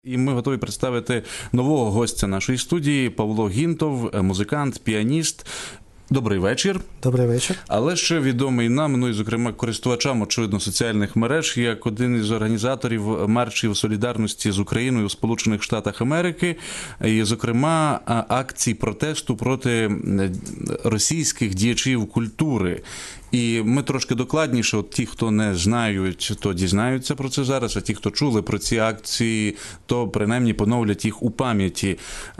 І ми готові представити нового гостя нашої студії – Павло Гінтов, музикант, піаніст. Добрий вечір. Добрий вечір. Але ще відомий нам, ну і, зокрема, користувачам, очевидно, соціальних мереж, як один із організаторів маршів солідарності з Україною у Сполучених Штатах Америки, і, зокрема, акцій протесту проти російських діячів культури. І ми трошки докладніше, от ті, хто не знають, то дізнаються про це зараз, а ті, хто чули про ці акції, то принаймні поновлять їх у пам'яті.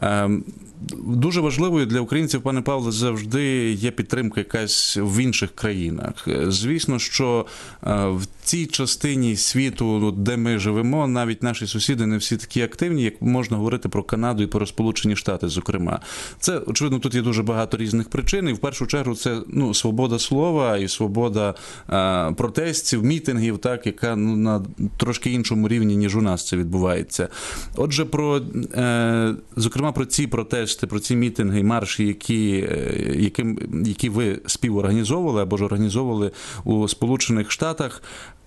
Дуже важливою для українців, пане Павле, завжди є підтримка якась в інших країнах. Звісно, що в цій частині світу, де ми живемо, навіть наші сусіди не всі такі активні, як можна говорити про Канаду і про Сполучені Штати, зокрема. Це, очевидно, тут є дуже багато різних причин, і в першу чергу це свобода слова і свобода протестів, мітингів, так, яка на трошки іншому рівні, ніж у нас це відбувається. Отже, зокрема, про ці протести, про ці мітинги і марші, які ви співорганізовували або ж організовували у Сполучених Штатах,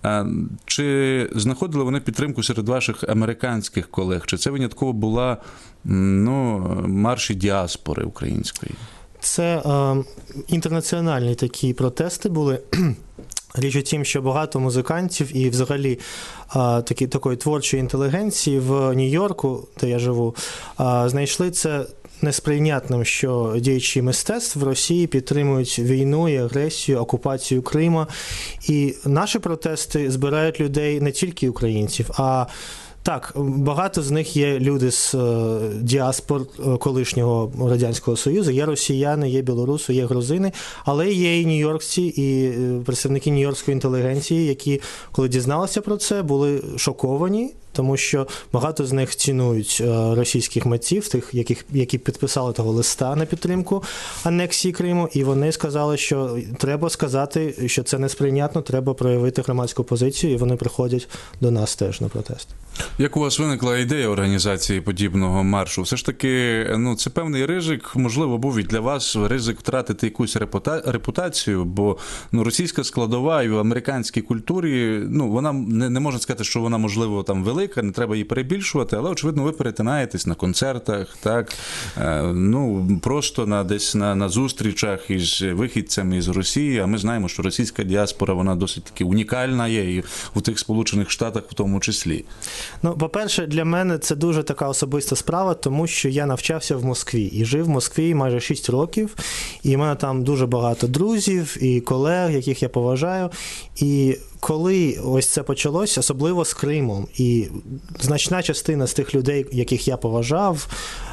чи знаходили вони підтримку серед ваших американських колег? Чи це винятково була марші діаспори української? Це інтернаціональні такі протести були. Річ у тім, що багато музикантів і взагалі такої творчої інтелігенції в Нью-Йорку, де я живу, знайшли це несприйнятним, що діячі мистецтв в Росії підтримують війну і агресію, окупацію Криму. І наші протести збирають людей не тільки українців, а так, багато з них є люди з діаспор колишнього Радянського Союзу, є росіяни, є білоруси, є грузини, але є і нью-йоркці, і представники нью-йоркської інтелігенції, які, коли дізналися про це, були шоковані, тому що багато з них цінують російських митців, тих, які підписали того листа на підтримку анексії Криму, і вони сказали, що треба сказати, що це несприйнятно, треба проявити громадську позицію, і вони приходять до нас теж на протест. Як у вас виникла ідея організації подібного маршу? Все ж таки, це певний ризик, можливо, був і для вас ризик втратити якусь репутацію, бо російська складова і в американській культурі, вона не можна сказати, що вона, можливо, там велика, не треба її перебільшувати, але, очевидно, ви перетинаєтесь на концертах, так, просто десь на зустрічах із вихідцями із Росії, а ми знаємо, що російська діаспора, вона досить таки унікальна є і у тих Сполучених Штатах в тому числі. По-перше, для мене це дуже така особиста справа, тому що я навчався в Москві і жив в Москві майже 6 років, і в мене там дуже багато друзів і колег, яких я поважаю, і коли ось це почалося, особливо з Кримом, і значна частина з тих людей, яких я поважав,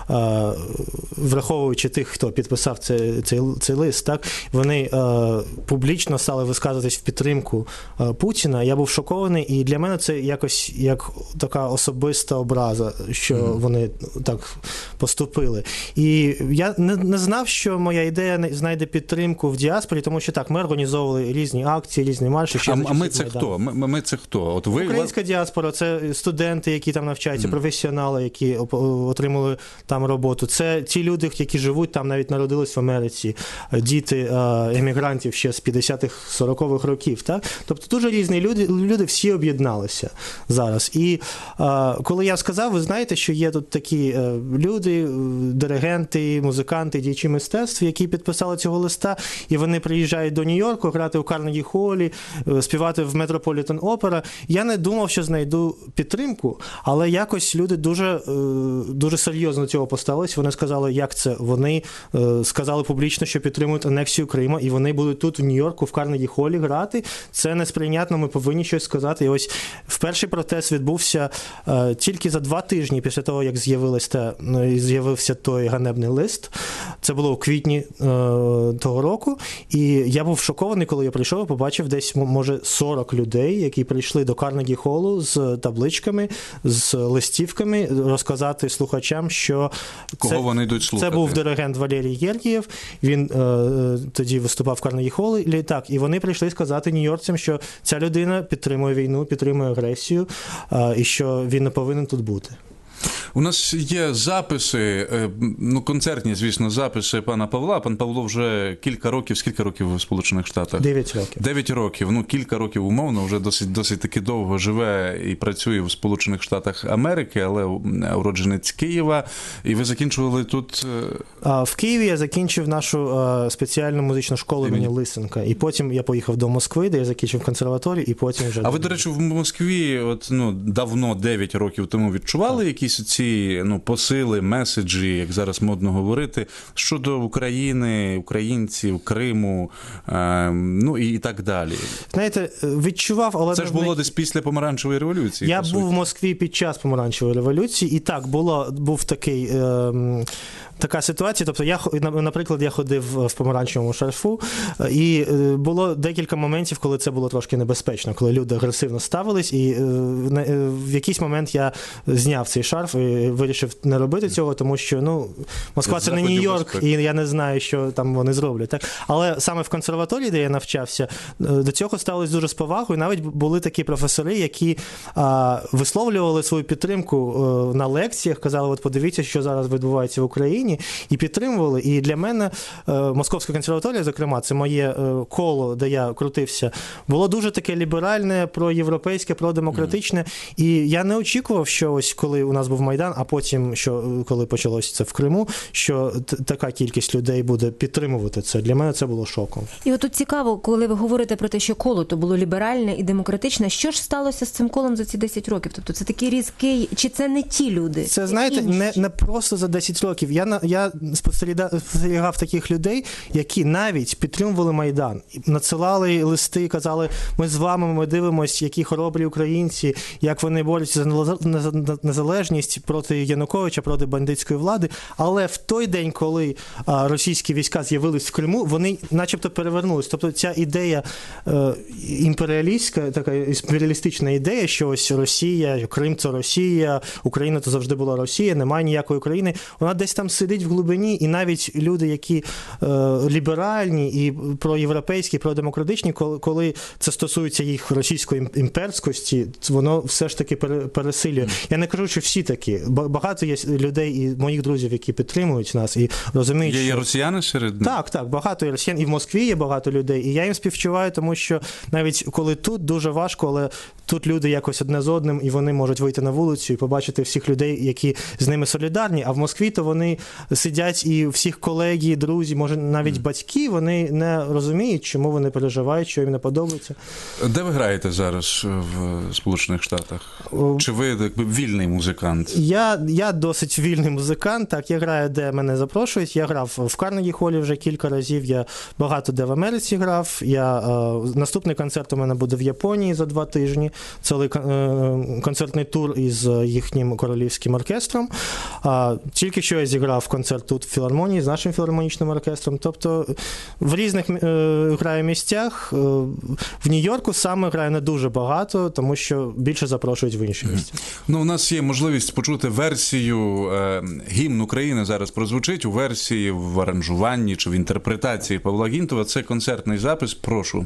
враховуючи тих, хто підписав цей лист, так, вони публічно стали висказуватись в підтримку Путіна. Я був шокований, і для мене це якось як така особиста образа, що вони так поступили. І я не знав, що моя ідея знайде підтримку в діаспорі, тому що так, ми організовували різні акції, різні марші. А ми це хто? Ми це хто? От ви... Українська діаспора – це студенти, які там навчаються, професіонали, які отримали там роботу. Це ті люди, які живуть там, навіть народились в Америці, діти емігрантів ще з 50-х, 40-х років. Так? Тобто дуже різні люди всі об'єдналися зараз. І коли я сказав, ви знаєте, що є тут такі люди, диригенти, музиканти, діячі мистецтв, які підписали цього листа, і вони приїжджають до Нью-Йорку, грати у Карнегі-холі, співати в Метрополітен Опера. Я не думав, що знайду підтримку, але якось люди дуже серйозно до цього поставились. Вони сказали, як це. Вони сказали публічно, що підтримують анексію Криму, і вони будуть тут в Нью-Йорку, в Карнегі-холі грати. Це несприйнятно, ми повинні щось сказати. І ось перший протест відбувся тільки за 2 тижні після того, як з'явився той ганебний лист. Це було у квітні того року. І я був шокований, коли я прийшов і побачив десь, може, 40 людей, які прийшли до Карнегі-холу з табличками, з листівками, розказати слухачам, що кого вони йдуть слухати. Це був диригент Валерій Гергієв, він тоді виступав в Карнегі-холі, так, і вони прийшли сказати нью-йоркцям, що ця людина підтримує війну, підтримує агресію, і що він не повинен тут бути. У нас є записи, концертні, звісно, записи пана Павла. Пан Павло вже кілька років, скільки років в Сполучених Штатах? 9 років. 9 років, кілька років умовно, вже досить таки довго живе і працює в Сполучених Штатах Америки, але уродженець Києва. І ви закінчували тут? В Києві я закінчив нашу спеціальну музичну школу імені Лисенка. І потім я поїхав до Москви, де я закінчив консерваторію, і потім вже... А ви, до речі, в Москві давно, 9 років тому відчували якісь ці посили, меседжі, як зараз модно говорити, щодо України, українців, Криму, і так далі? Знаєте, відчував, але... Це ж було десь після Помаранчевої революції. Я був в Москві під час Помаранчевої революції, і так, був така ситуація, тобто наприклад, я ходив в помаранчевому шарфу, і було декілька моментів, коли це було трошки небезпечно, коли люди агресивно ставились, і в якийсь момент я зняв цей шарф і вирішив не робити цього, тому що, Москва – це не Нью-Йорк, і я не знаю, що там вони зроблять. Так? Але саме в консерваторії, де я навчався, до цього ставилось дуже з повагою, навіть були такі професори, які висловлювали свою підтримку на лекціях, казали, от подивіться, що зараз відбувається в Україні, і підтримували. І для мене Московська консерваторія, зокрема, це моє коло, де я крутився, було дуже таке ліберальне, проєвропейське, продемократичне. І я не очікував, що ось коли у нас був Майдан, а потім, коли почалося це в Криму, що така кількість людей буде підтримувати це. Для мене це було шоком. І от тут цікаво, коли ви говорите про те, що коло то було ліберальне і демократичне, що ж сталося з цим колом за ці 10 років? Тобто це такий різкий, чи це не ті люди? Це, знаєте, не просто за 10 років. Я спостерігав таких людей, які навіть підтримували Майдан, надсилали листи, казали, ми з вами, ми дивимося, які хоробрі українці, як вони борються за незалежність проти Януковича, проти бандитської влади. Але в той день, коли російські війська з'явились в Криму, вони начебто перевернулись. Тобто ця ідея імперіалістська, така імперіалістична ідея, що ось Росія, Крим – це Росія, Україна – то завжди була Росія, немає ніякої України, вона десь там сидить в глибині, і навіть люди, які ліберальні і проєвропейські, продемократичні, коли це стосується їх російської імперськості, воно все ж таки пересилює. Я не кажу, що всі такі. Багато є людей і моїх друзів, які підтримують нас і розуміють, Є росіяни серед них? Так, багато є росіян. І в Москві є багато людей. І я їм співчуваю, тому що навіть коли тут дуже важко, але тут люди якось одне з одним, і вони можуть вийти на вулицю і побачити всіх людей, які з ними солідарні. А в Москві то вони сидять і всіх колеги, друзі, може навіть батьки, вони не розуміють, чому вони переживають, що їм не подобається. Де ви граєте зараз в Сполучених Штатах? Чи ви вільний музикант? Я досить вільний музикант, так, я граю, де мене запрошують. Я грав в Карнегі-холі вже кілька разів, я багато де в Америці грав. Наступний концерт у мене буде в Японії за 2 тижні. Цілий концертний тур із їхнім королівським оркестром. Тільки що я зіграв концерт тут в філармонії з нашим філармонічним оркестром. Тобто в різних граю місцях. В Нью-Йорку саме граю не дуже багато, тому що більше запрошують в інші місця. У нас є можливість почути версію «Гімн України» зараз прозвучить у версії, в аранжуванні чи в інтерпретації Павла Гінтова. Це концертний запис. Прошу.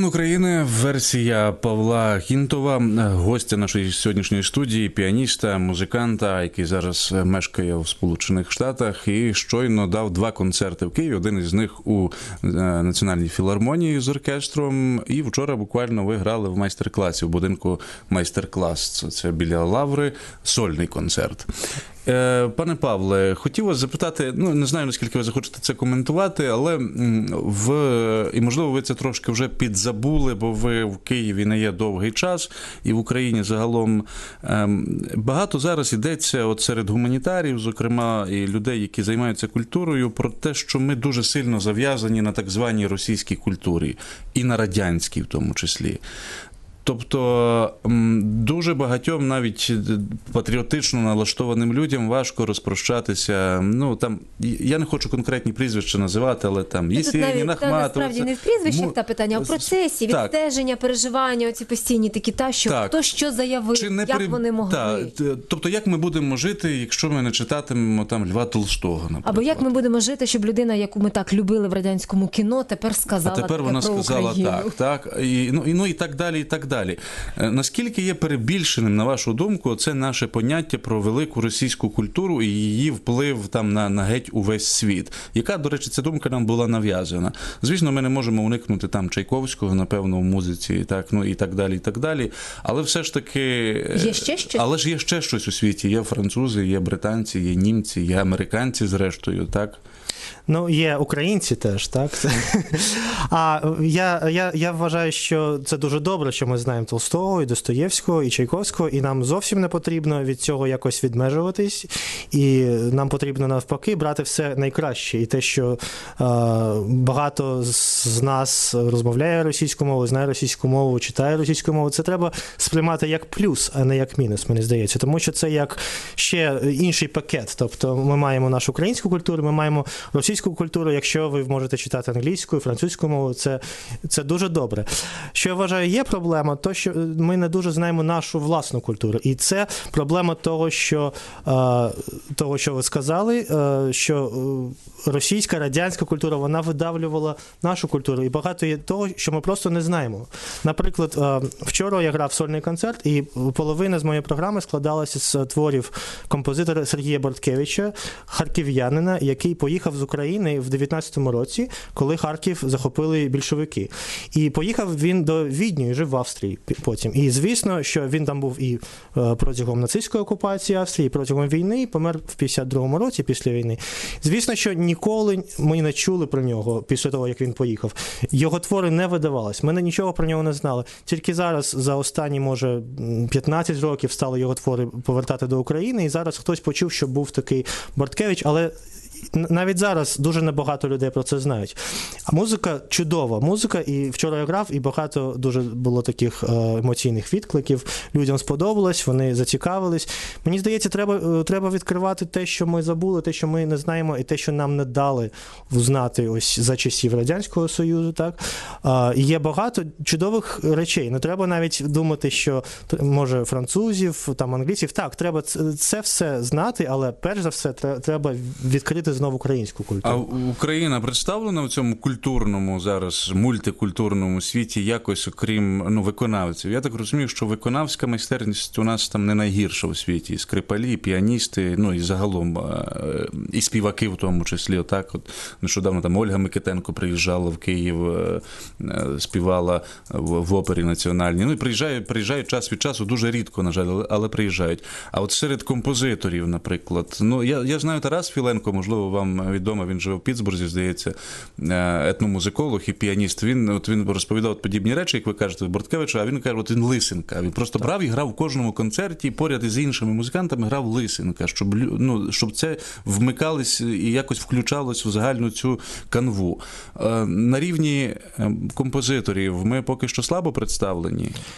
України. Версія Павла Кінтова, гостя нашої сьогоднішньої студії, піаніста, музиканта, який зараз мешкає в Сполучених Штатах і щойно дав 2 концерти в Києві. Один із них у Національній філармонії з оркестром. І вчора буквально ви грали в майстер-класі, в будинку майстер-клас. Це біля Лаври, сольний концерт. Пане Павле, хотів вас запитати, не знаю, наскільки ви захочете це коментувати, але і можливо ви це трошки вже підзабули, бо ви в Києві не є довгий час, і в Україні загалом багато зараз йдеться от серед гуманітарів, зокрема, і людей, які займаються культурою, про те, що ми дуже сильно зав'язані на так званій російській культурі, і на радянській в тому числі. Тобто дуже багатьом, навіть патріотично налаштованим людям важко розпрощатися. Я не хочу конкретні прізвища називати, але там Єсенін, Ахматова. Насправді не в прізвищах та питання, а в процесі, відстеження, переживання, оці постійні такі, хто що заявив, як вони могли. Тобто, як ми будемо жити, якщо ми не читатимемо там Льва Толстого, наприклад. Або як ми будемо жити, щоб людина, яку ми так любили в радянському кіно, тепер сказала таке про Україну. А тепер вона сказала так. І так далі, і так далі. Наскільки є перебільшеним, на вашу думку, це наше поняття про велику російську культуру і її вплив там на геть увесь світ? Яка, до речі, ця думка нам була нав'язана? Звісно, ми не можемо уникнути там Чайковського, напевно, в музиці, і так далі. Але все ж таки... Є ще щось? Але ж є ще щось у світі. Є французи, є британці, є німці, є американці, зрештою, так? Є українці теж, так? А я вважаю, що це дуже добре, що ми знаємо Толстого, і Достоєвського, і Чайковського, і нам зовсім не потрібно від цього якось відмежуватись, і нам потрібно навпаки брати все найкраще. І те, що багато з нас розмовляє російською мовою, знає російську мову, читає російську мову, це треба сприймати як плюс, а не як мінус, мені здається. Тому що це як ще інший пакет. Тобто ми маємо нашу українську культуру, ми маємо російську культуру, якщо ви можете читати англійською, французькою мовою, це дуже добре. Що я вважаю, є проблема, то що ми не дуже знаємо нашу власну культуру. І це проблема того, що ви сказали, що російська, радянська культура, вона видавлювала нашу культуру. І багато є того, що ми просто не знаємо. Наприклад, вчора я грав сольний концерт, і половина з моєї програми складалася з творів композитора Сергія Борткевича, харків'янина, який поїхав з України в 19-му році, коли Харків захопили більшовики. І поїхав він до Відню і жив в Австрії потім. І звісно, що він там був і протягом нацистської окупації Австрії, і протягом війни, і помер в 52-му році після війни. Звісно, що ніколи ми не чули про нього після того, як він поїхав. Його твори не видавались. Ми нічого про нього не знали. Тільки зараз, за останні, може, 15 років стали його твори повертати до України, і зараз хтось почув, що був такий Борткевич, але навіть зараз дуже небагато людей про це знають. А музика чудова. Музика, і вчора я грав, і багато дуже було таких емоційних відкликів. Людям сподобалось, вони зацікавились. Мені здається, треба відкривати те, що ми забули, те, що ми не знаємо, і те, що нам не дали знати ось за часів Радянського Союзу. Так? І є багато чудових речей. Не треба навіть думати, що, може, французів, там, англійців. Так, треба це все знати, але перш за все треба відкрити знову українську культуру. А Україна представлена в цьому культурному зараз, мультикультурному світі якось, окрім виконавців? Я так розумію, що виконавська майстерність у нас там не найгірша у світі. І скрипалі, і піаністи, і загалом, і співаки в тому числі. Отак от нещодавно там Ольга Микитенко приїжджала в Київ, співала в опері національній. І приїжджають час від часу, дуже рідко, на жаль, але приїжджають. А от серед композиторів, наприклад, я знаю Тарас Філенко, можливо, вам відомо, він живе в Пітсбурзі, здається, етномузиколог і піаніст. Він розповідав подібні речі, як ви кажете, Борткевича, а він каже, він Лисенка. Він просто брав і грав в кожному концерті, поряд із іншими музикантами грав Лисенка, щоб це вмикалось і якось включалось в загальну цю канву. На рівні композиторів ми поки що слабо представлені.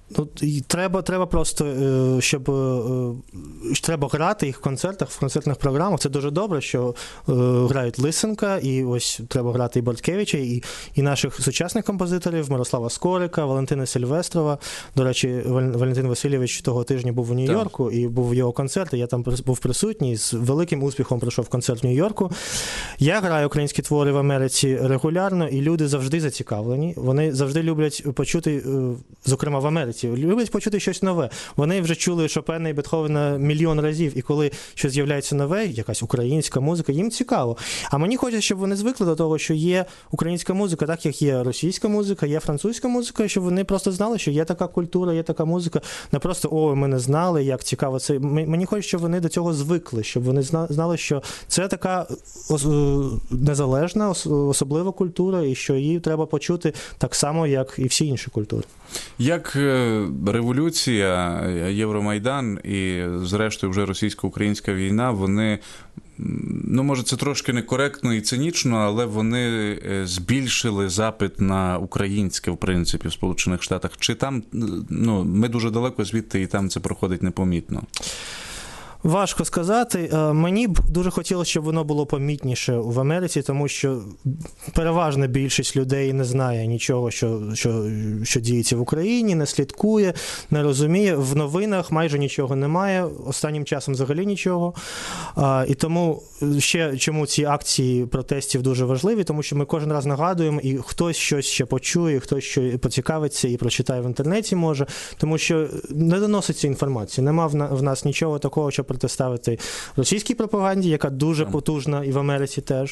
І треба просто, щоб треба грати їх в концертах, в концертних програмах. Це дуже добре, що грають Лисенка, і ось треба грати і Борткевича, і наших сучасних композиторів, Мирослава Скорика, Валентина Сильвестрова. До речі, Валентин Васильович того тижня був у Нью-Йорку, і був його концерт, і я там був присутній, з великим успіхом пройшов концерт в Нью-Йорку. Я граю українські твори в Америці регулярно, і люди завжди зацікавлені. Вони завжди люблять почути, зокрема в Америці, люблять почути щось нове. Вони вже чули Шопена і Бетховена мільйон разів, і коли щось з'являється нове, якась українська музика, їм цікаво. А мені хочеться, щоб вони звикли до того, що є українська музика, так як є російська музика, є французька музика, щоб вони просто знали, що є така культура, є така музика. Не просто, ми не знали, як цікаво це. Мені хочеться, щоб вони до цього звикли, щоб вони знали, що це така незалежна, особлива культура, і що її треба почути так само, як і всі інші культури. Як революція, Євромайдан і, зрештою, вже російсько-українська війна, вони, може, це трошки некоректно і цинічно, але вони збільшили запит на українське, в принципі, в Сполучених Штатах. Чи там, ми дуже далеко звідти, і там це проходить непомітно? Важко сказати. Мені б дуже хотілося, щоб воно було помітніше в Америці, тому що переважна більшість людей не знає нічого, що діється в Україні, не слідкує, не розуміє. В новинах майже нічого немає, останнім часом взагалі нічого. І тому ще чому ці акції протестів дуже важливі, тому що ми кожен раз нагадуємо, і хтось щось ще почує, хтось що поцікавиться і прочитає в інтернеті може, тому що не доноситься інформація. Нема в нас нічого такого, щоб протиставити російській пропаганді, яка дуже потужна і в Америці теж.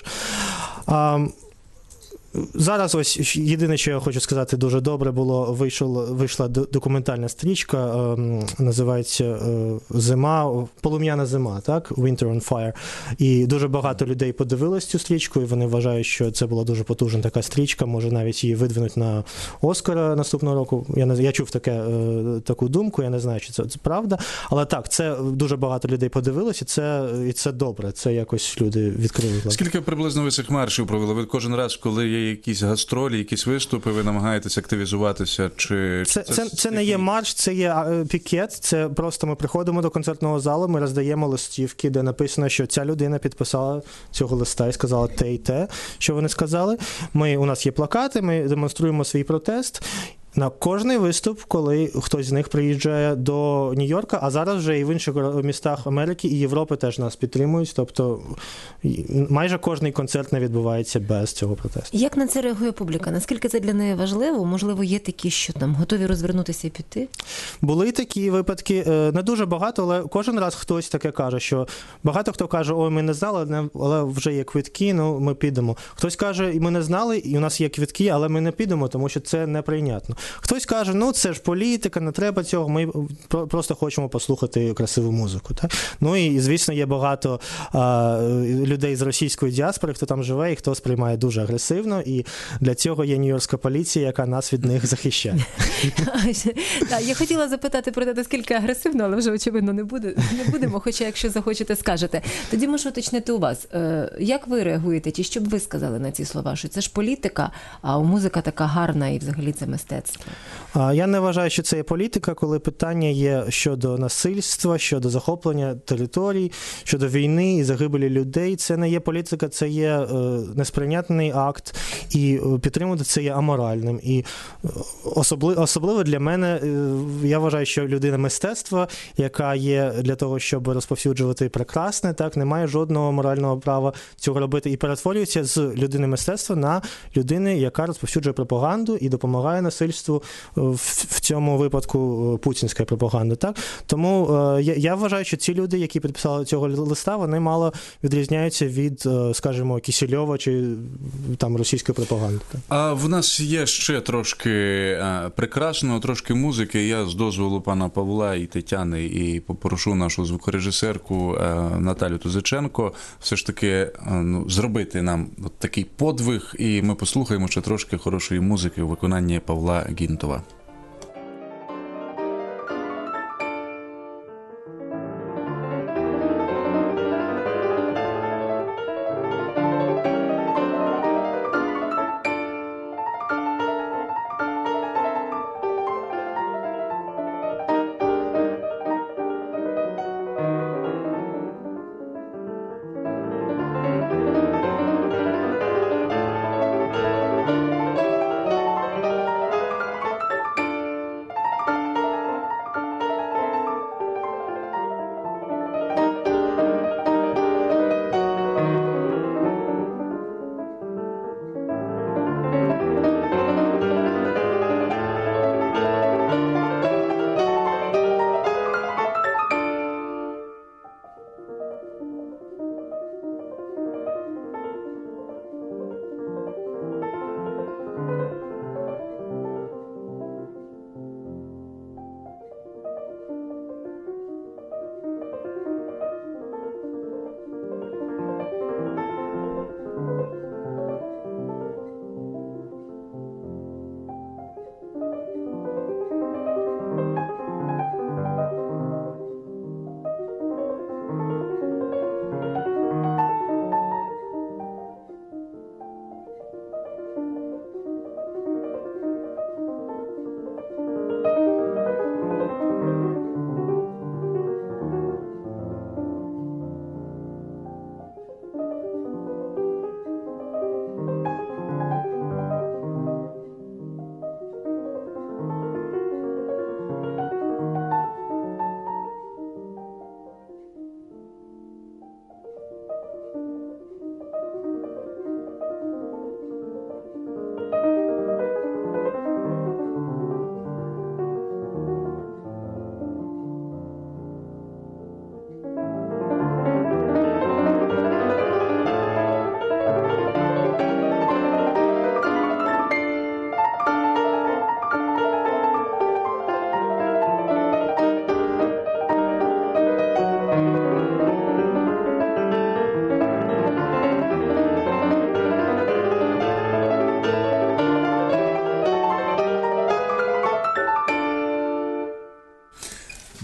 Зараз ось єдине, що я хочу сказати дуже добре було, вийшла документальна стрічка, називається «Зима», «Полум'яна зима», так? «Winter on Fire». І дуже багато людей подивились цю стрічку, і вони вважають, що це була дуже потужна така стрічка, може навіть її видвинуть на Оскара наступного року. Я чув таку думку, я не знаю, чи це правда, але так, це дуже багато людей подивилось, і це добре, це якось люди відкрили. Скільки приблизно ви цих маршів провели? Ви кожен раз, коли є якісь гастролі, якісь виступи, ви намагаєтесь активізуватися? Це не є марш, це є пікет, це просто ми приходимо до концертного залу, ми роздаємо листівки, де написано, що ця людина підписала цього листа і сказала те і те, що вони сказали. У нас є плакати, ми демонструємо свій протест. На кожний виступ, коли хтось з них приїжджає до Нью-Йорка, а зараз вже і в інших містах Америки і Європи теж нас підтримують, тобто майже кожний концерт не відбувається без цього протесту. Як на це реагує публіка? Наскільки це для неї важливо? Можливо, є такі, що там готові розвернутися і піти? Були такі випадки, не дуже багато, але кожен раз хтось таке каже, що багато хто каже, ми не знали, але вже є квитки, ми підемо. Хтось каже, ми не знали, і у нас є квитки, але ми не підемо, тому що це неприйнятно. Хтось каже, це ж політика, не треба цього, ми просто хочемо послухати красиву музику. Так? І, звісно, є багато людей з російської діаспори, хто там живе і хто сприймає дуже агресивно, і для цього є нью-йоркська поліція, яка нас від них захищає. Я хотіла запитати про те, наскільки агресивно, але вже, очевидно, не будемо, хоча, якщо захочете, скажете. Тоді можу уточнити у вас, як ви реагуєте, чи що б ви сказали на ці слова, що це ж політика, а музика така гарна і взагалі це мистецтво? Я не вважаю, що це є політика, коли питання є щодо насильства, щодо захоплення територій, щодо війни і загибелі людей. Це не є політика, це є несприйнятний акт, і підтримувати це є аморальним. І особливо для мене, я вважаю, що людина мистецтва, яка є для того, щоб розповсюджувати прекрасне, так, не має жодного морального права цього робити і перетворюється з людини мистецтва на людини, яка розповсюджує пропаганду і допомагає насильству, в цьому випадку путінська пропаганда. Так? Тому я вважаю, що ці люди, які підписали цього листа, вони мало відрізняються від, скажімо, Кісельова чи там російської пропаганди. Так? А в нас є ще трошки прекрасного, трошки музики. Я з дозволу пана Павла і Тетяни і попрошу нашу звукорежисерку Наталю Тузиченко все ж таки зробити нам такий подвиг, і ми послухаємо ще трошки хорошої музики у виконанні Павла Гінтова.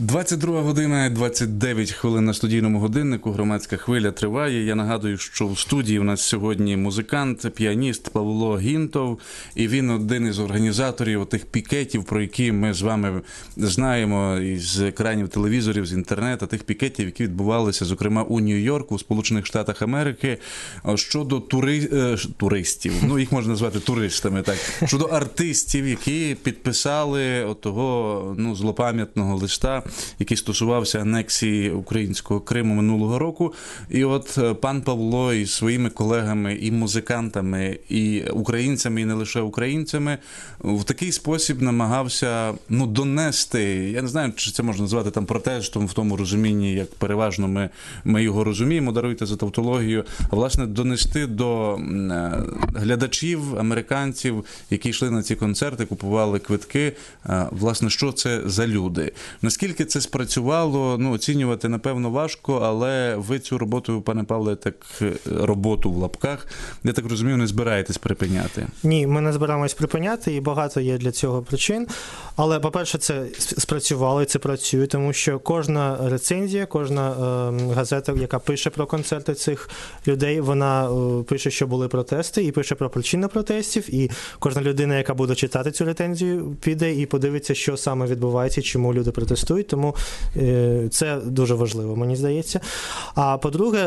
22 година, 29 хвилин на студійному годиннику. Громадська хвиля триває. Я нагадую, що в студії у нас сьогодні музикант, піаніст Павло Гінтов. І він один із організаторів тих пікетів, про які ми з вами знаємо із екранів телевізорів, з інтернету, тих пікетів, які відбувалися, зокрема, у Нью-Йорку, у Сполучених Штатах Америки, щодо туристів. Ну, їх можна назвати туристами, так. Щодо артистів, які підписали отого, злопам'ятного листа, який стосувався анексії українського Криму минулого року. І от пан Павло із своїми колегами і музикантами, і українцями, і не лише українцями, в такий спосіб намагався донести, я не знаю, чи це можна назвати там протестом в тому розумінні, як переважно ми його розуміємо, даруйте за тавтологію, а власне донести до глядачів, американців, які йшли на ці концерти, купували квитки, власне, що це за люди. Наскільки це спрацювало, оцінювати, напевно, важко, але ви цю роботу, пане Павле, роботу в лапках, я так розумію, не збираєтесь припиняти? Ні, ми не збираємось припиняти, і багато є для цього причин. Але, по-перше, це спрацювало, і це працює, тому що кожна рецензія, кожна газета, яка пише про концерти цих людей, вона пише, що були протести, і пише про причини протестів, і кожна людина, яка буде читати цю рецензію, піде і подивиться, що саме відбувається, чому люди протестують, тому це дуже важливо, мені здається. А по-друге,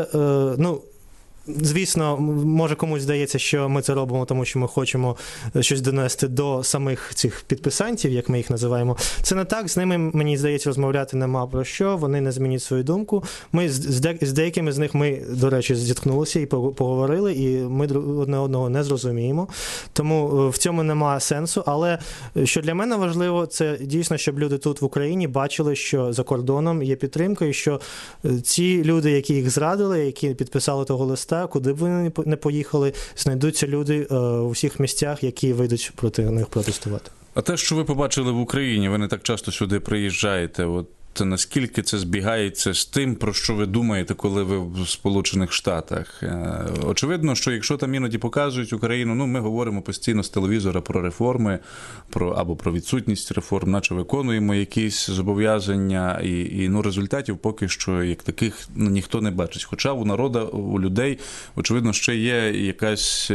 звісно, може комусь здається, що ми це робимо, тому що ми хочемо щось донести до самих цих підписантів, як ми їх називаємо. Це не так, з ними, мені здається, розмовляти нема про що, вони не змінять свою думку. Ми з деякими з них ми, до речі, зіткнулися і поговорили, і ми одне одного не зрозуміємо. Тому в цьому нема сенсу, але що для мене важливо, це дійсно, щоб люди тут в Україні бачили, що за кордоном є підтримка, і що ці люди, які їх зрадили, які підписали того листа, куди б вони не поїхали, знайдуться люди у всіх місцях, які вийдуть проти них протестувати. А те, що ви побачили в Україні, ви не так часто сюди приїжджаєте, наскільки це збігається з тим, про що ви думаєте, коли ви в Сполучених Штатах? Очевидно, що якщо там іноді показують Україну, ми говоримо постійно з телевізора про реформи, або про відсутність реформ, наче виконуємо якісь зобов'язання, і результатів поки що як таких ніхто не бачить. Хоча у народу, у людей, очевидно, ще є якась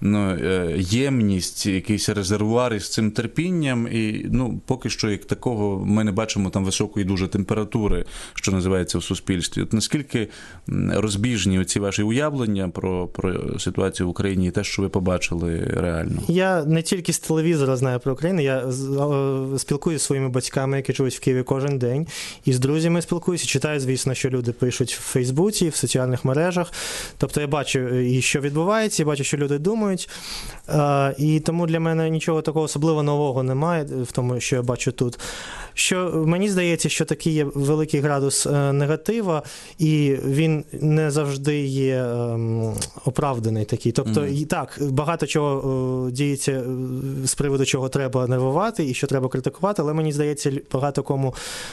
ємність, якийсь резервуар із цим терпінням, і поки що як такого ми не бачимо там високої дуже температури, що називається в суспільстві. От наскільки розбіжні оці ваші уявлення про ситуацію в Україні і те, що ви побачили реально? Я не тільки з телевізора знаю про Україну, я спілкуюся зі своїми батьками, які живуть в Києві кожен день, і з друзями спілкуюся, читаю, звісно, що люди пишуть в Фейсбуці, в соціальних мережах. Тобто я бачу, і що відбувається, я бачу, що люди думають, і тому для мене нічого такого особливо нового немає в тому, що я бачу тут. Що мені здається, що такий є великий градус негатива, і він не завжди є оправданий такий. Тобто, і так, багато чого діється, з приводу чого треба нервувати і що треба критикувати, але мені здається, багато кому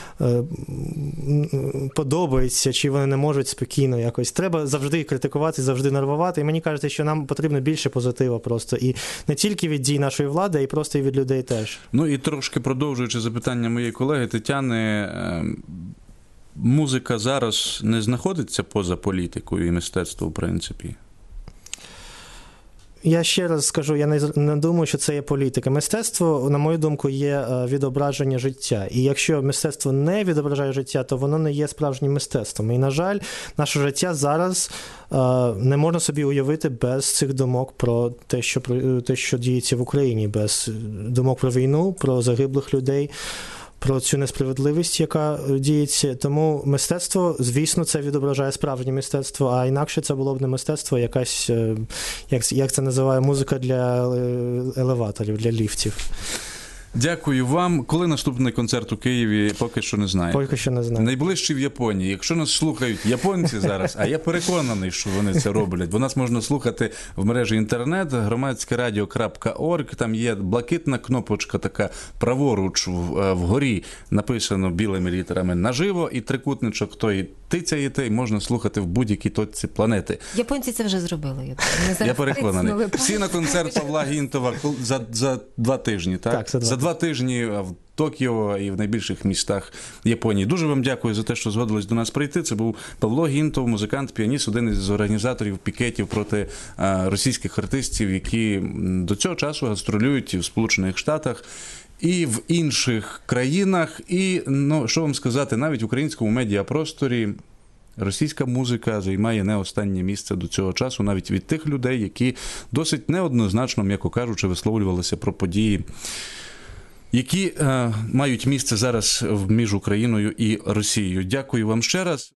подобається, чи вони не можуть спокійно якось. Треба завжди критикувати, завжди нервувати, і мені кажеться, що нам потрібно більше позитива просто. І не тільки від дій нашої влади, а й просто і від людей теж. І трошки продовжуючи запитання моєї колеги Тетяни, музика зараз не знаходиться поза політикою і мистецтво, в принципі? Я ще раз скажу, я не думаю, що це є політика. Мистецтво, на мою думку, є відображення життя. І якщо мистецтво не відображає життя, то воно не є справжнім мистецтвом. І, на жаль, наше життя зараз не можна собі уявити без цих думок про те, що діється в Україні, без думок про війну, про загиблих людей, про цю несправедливість, яка діється. Тому мистецтво, звісно, це відображає справжнє мистецтво, а інакше це було б не мистецтво, якась, як це називає, музика для елеваторів, для ліфтів. Дякую вам. Коли наступний концерт у Києві, поки що не знаю. Поки що не знаю. Найближчий в Японії. Якщо нас слухають японці зараз, а я переконаний, що вони це роблять, бо нас можна слухати в мережі інтернет, громадськерадіо.орг, там є блакитна кнопочка така праворуч вгорі, написано білими літерами «Наживо» і трикутничок той тицяєте, і можна слухати в будь-якій точці планети. Японці це вже зробили. Я переконаний. Всі на концерт Павла Гінтова за 2 тижні, так? Так, за 2 тижні Токіо і в найбільших містах Японії. Дуже вам дякую за те, що згодились до нас прийти. Це був Павло Гінтов, музикант, піаніст, один із організаторів пікетів проти російських артистів, які до цього часу гастролюють і в Сполучених Штатах, і в інших країнах. І, ну, що вам сказати, навіть в українському медіапросторі російська музика займає не останнє місце до цього часу, навіть від тих людей, які досить неоднозначно, м'яко кажучи, висловлювалися про події, які мають місце зараз між Україною і Росією. Дякую вам ще раз.